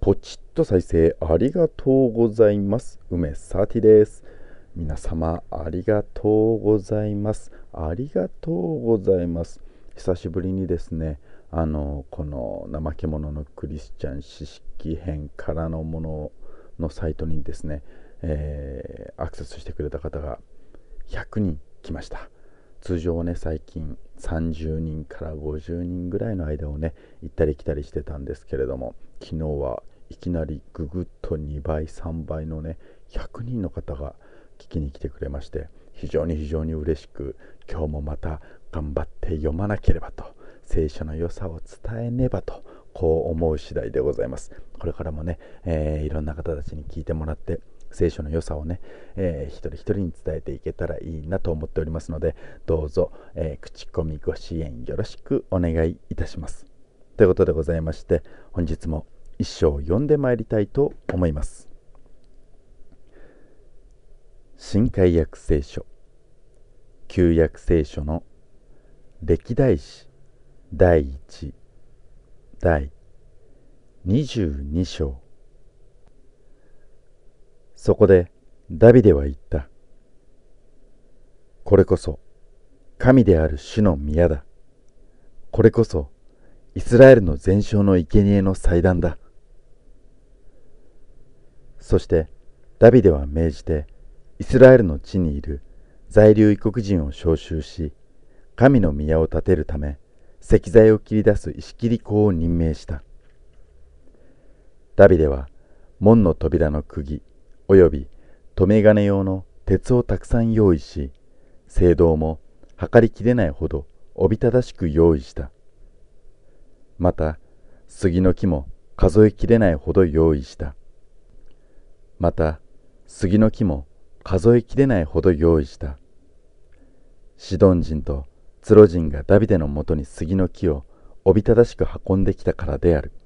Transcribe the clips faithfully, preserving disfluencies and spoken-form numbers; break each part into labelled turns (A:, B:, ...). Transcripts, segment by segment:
A: ポチッと再生ありがとうございます。梅サーティです。皆様ありがとうございます。ありがとうございます。久しぶりにですね、あのこの怠け者のクリスチャン知識編からのもののサイトにですね、えー、アクセスしてくれた方がひゃくにん来ました。通常はね、最近さんじゅうにんからごじゅうにんぐらいの間をね行ったり来たりしてたんですけれども、昨日はいきなりぐぐっとにばいさんばいのねひゃくにんの方が聞きに来てくれまして、非常に非常に嬉しく、今日もまた頑張って読まなければと、聖書の良さを伝えねばと、こう思う次第でございます。これからもね、えー、いろんな方たちに聞いてもらって聖書の良さをね、えー、一人一人に伝えていけたらいいなと思っておりますので、どうぞ、えー、口コミご支援よろしくお願いいたします。ということでございまして、本日も一章読んでまいりたいと思います。新海訳聖書、旧約聖書の歴代史第一第にじゅうに章。そこでダビデは言った。これこそ神である主の宮だ。これこそイスラエルの全焼の生贄の祭壇だ。そしてダビデは命じて、イスラエルの地にいる在留異国人を召集し、神の宮を建てるため石材を切り出す石切り工を任命した。ダビデは門の扉の釘および留め金用の鉄をたくさん用意し、聖堂も測りきれないほどおびただしく用意した。また杉の木も数えきれないほど用意した。また杉の木も数えきれないほど用意した。シドン人とツロ人がダビデのもとに杉の木をおびただしく運んできたからである。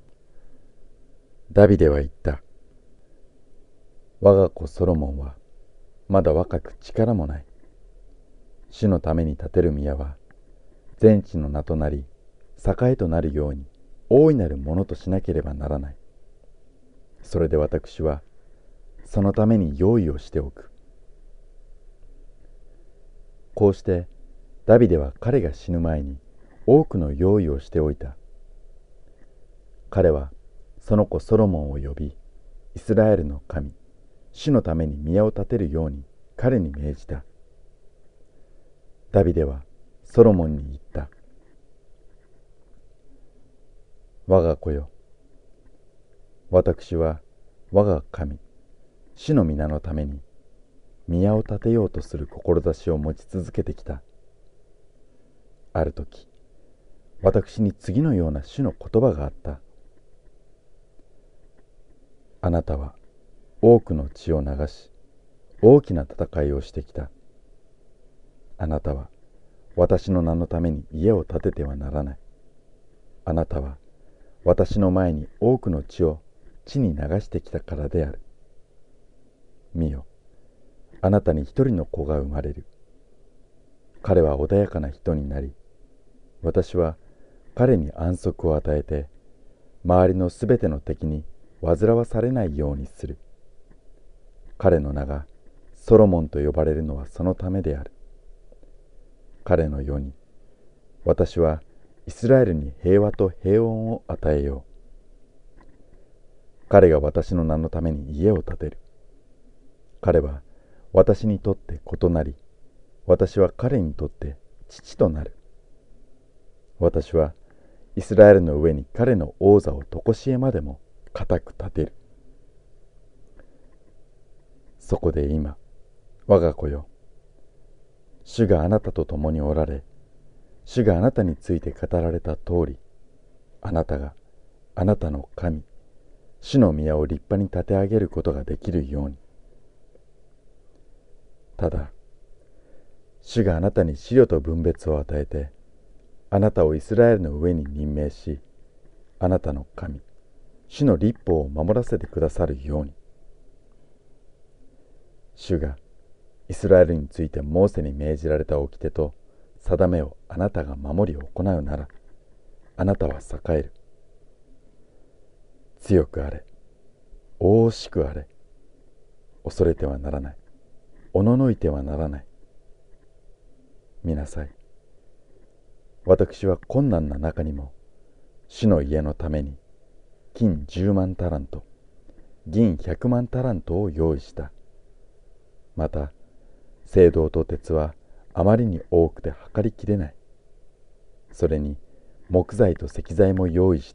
A: ダビデは言った。我が子ソロモンはまだ若く力もない。主のために建てる宮は全地の名となり栄となるように大いなるものとしなければならない。それで私はそのために用意をしておく。こうしてダビデは彼が死ぬ前に多くの用意をしておいた。彼はその子ソロモンを呼び、イスラエルの神主のために宮を建てるように彼に命じた。ダビデはソロモンに言った。我が子よ、私は我が神主の皆のために宮を建てようとする志を持ち続けてきた。ある時、私に次のような主の言葉があった。あなたは多くの血を流し、大きな戦いをしてきた。あなたは私の名のために家を建ててはならない。あなたは私の前に多くの血を地に流してきたからである。見よ、あなたに一人の子が生まれる。彼は穏やかな人になり、私は彼に安息を与えて、周りのすべての敵に煩わされないようにする。彼の名がソロモンと呼ばれるのはそのためである。彼の世に私はイスラエルに平和と平穏を与えよう。彼が私の名のために家を建てる。彼は私にとって異なり、私は彼にとって父となる。私はイスラエルの上に彼の王座を常しえまでも固く立てる。そこで今、我が子よ、主があなたと共におられ、主があなたについて語られた通り、あなたがあなたの神、主の宮を立派に立て上げることができるように。ただ、主があなたに資料と分別を与えて、あなたをイスラエルの上に任命し、あなたの神、主の律法を守らせてくださるように。主がイスラエルについてモーセに命じられた掟と定めをあなたが守り行うなら、あなたは栄える。 強くあれ、大しくあれ、恐れてはならない、おののいてはならない。見なさい。私は困難な中にも、主の家のために、金十万タラント、銀百万タラントを用意した。また、青銅と鉄はあまりに多くて測りきれない。それに、木材と石材も用意した。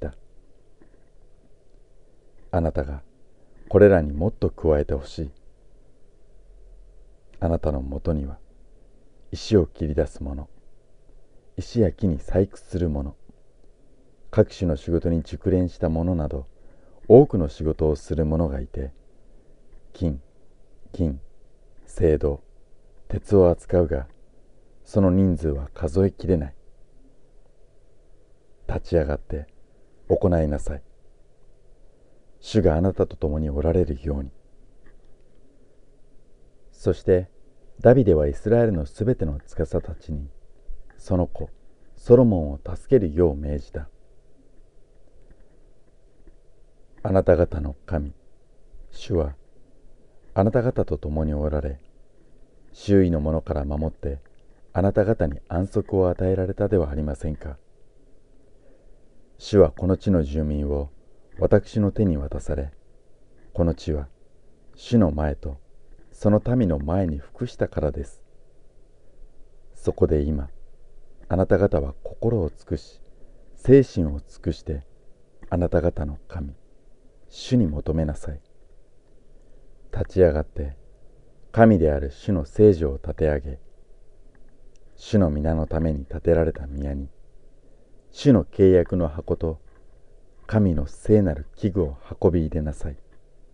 A: あなたがこれらにもっと加えてほしい。あなたのもとには、石を切り出す者、石や木に採掘する者、各種の仕事に熟練した者など、多くの仕事をする者がいて、金、銀、青銅、鉄を扱うが、その人数は数えきれない。立ち上がって行いなさい。主があなたと共におられるように。そしてダビデはイスラエルのすべての司たちに、その子ソロモンを助けるよう命じた。あなた方の神、主はあなた方と共におられ、周囲の者から守ってあなた方に安息を与えられたではありませんか。主はこの地の住民を私の手に渡され、この地は主の前とその民の前に服したからです。そこで今、あなた方は心を尽くし、精神を尽くして、あなた方の神、主に求めなさい。立ち上がって、神である主の聖所を立て上げ、主の皆のために建てられた宮に、主の契約の箱と神の聖なる器具を運び入れなさい。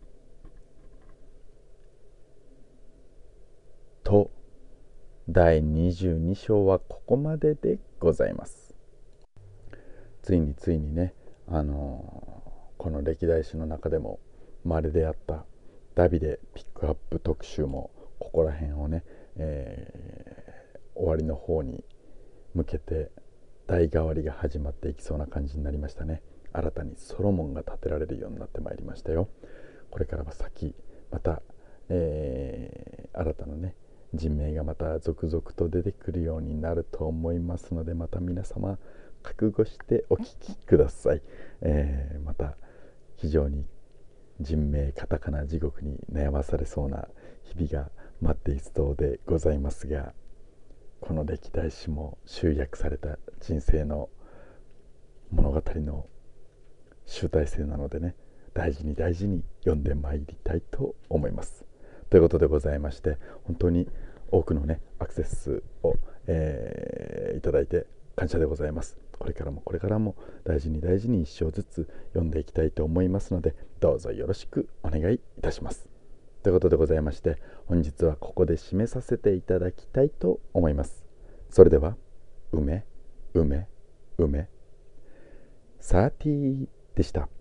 A: と、だいにじゅうに章はここまででございます。ついについにね、あのー、この歴代史の中でも稀であったダビデピックアップ特集もここら辺をね、えー、終わりの方に向けて代替わりが始まっていきそうな感じになりましたね。新たにソロモンが建てられるようになってまいりましたよ。これからは先また、えー、新たなね人名がまた続々と出てくるようになると思いますので、また皆様覚悟してお聞きください。えー、また非常に人名カタカナ地獄に悩まされそうな日々が待っていそうでございますが、この歴代史も集約された人生の物語の集大成なのでね、大事に大事に読んでまいりたいと思います。ということでございまして、本当に多くのねアクセスを、えー、いただいて感謝でございます。これからもこれからも大事に大事に一章ずつ読んでいきたいと思いますので、どうぞよろしくお願いいたします。ということでございまして、本日はここで締めさせていただきたいと思います。それでは、梅梅梅サーティーでした。